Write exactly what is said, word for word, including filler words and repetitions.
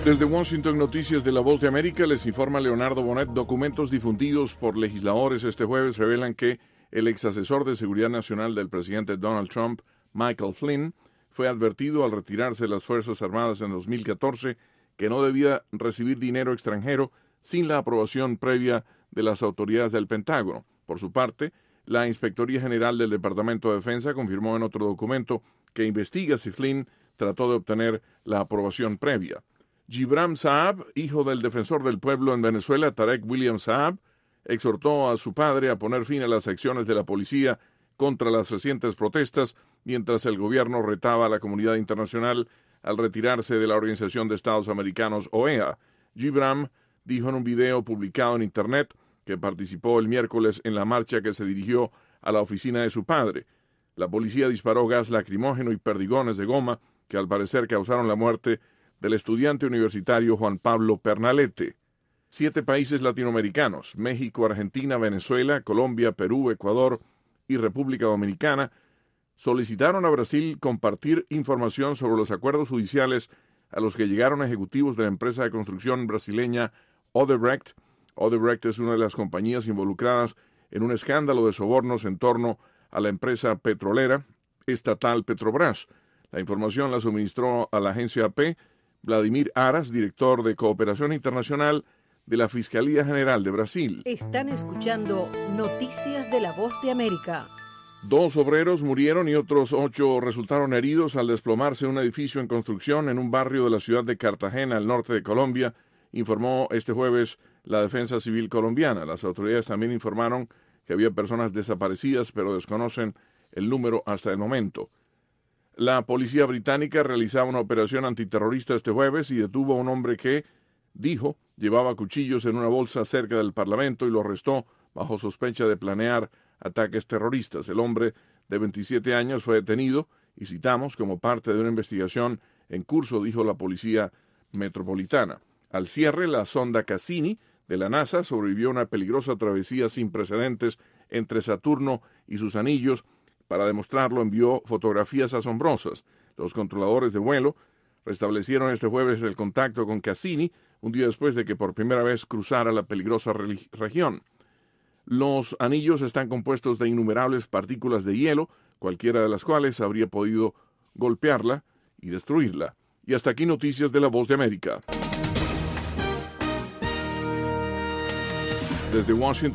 Desde Washington, Noticias de La Voz de América, les informa Leonardo Bonet. Documentos difundidos por legisladores este jueves revelan que el ex asesor de Seguridad Nacional del presidente Donald Trump, Michael Flynn, fue advertido al retirarse de las Fuerzas Armadas en dos mil catorce que no debía recibir dinero extranjero sin la aprobación previa de las autoridades del Pentágono. Por su parte, la Inspectoría General del Departamento de Defensa confirmó en otro documento que investiga si Flynn trató de obtener la aprobación previa. Gibran Saab, hijo del defensor del pueblo en Venezuela, Tarek William Saab, exhortó a su padre a poner fin a las acciones de la policía contra las recientes protestas, mientras el gobierno retaba a la comunidad internacional al retirarse de la Organización de Estados Americanos, O E A. Gibran dijo en un video publicado en Internet que participó el miércoles en la marcha que se dirigió a la oficina de su padre. La policía disparó gas lacrimógeno y perdigones de goma que al parecer causaron la muerte del estudiante universitario Juan Pablo Pernalete. Siete países latinoamericanos, México, Argentina, Venezuela, Colombia, Perú, Ecuador y República Dominicana, solicitaron a Brasil compartir información sobre los acuerdos judiciales a los que llegaron ejecutivos de la empresa de construcción brasileña Odebrecht. Odebrecht es una de las compañías involucradas en un escándalo de sobornos en torno a la empresa petrolera estatal Petrobras. La información la suministró a la agencia A P Vladimir Aras, director de Cooperación Internacional de la Fiscalía General de Brasil. Están escuchando Noticias de la Voz de América. Dos obreros murieron y otros ocho resultaron heridos al desplomarse un edificio en construcción en un barrio de la ciudad de Cartagena, al norte de Colombia, informó este jueves la Defensa Civil colombiana. Las autoridades también informaron que había personas desaparecidas, pero desconocen el número hasta el momento. La policía británica realizaba una operación antiterrorista este jueves y detuvo a un hombre que, dijo, llevaba cuchillos en una bolsa cerca del Parlamento y lo arrestó bajo sospecha de planear ataques terroristas. El hombre de veintisiete años fue detenido y citamos como parte de una investigación en curso, dijo la policía metropolitana. Al cierre, la sonda Cassini de la NASA sobrevivió a una peligrosa travesía sin precedentes entre Saturno y sus anillos. Para demostrarlo, envió fotografías asombrosas. Los controladores de vuelo restablecieron este jueves el contacto con Cassini, un día después de que por primera vez cruzara la peligrosa región. Los anillos están compuestos de innumerables partículas de hielo, cualquiera de las cuales habría podido golpearla y destruirla. Y hasta aquí Noticias de la Voz de América. Desde Washington.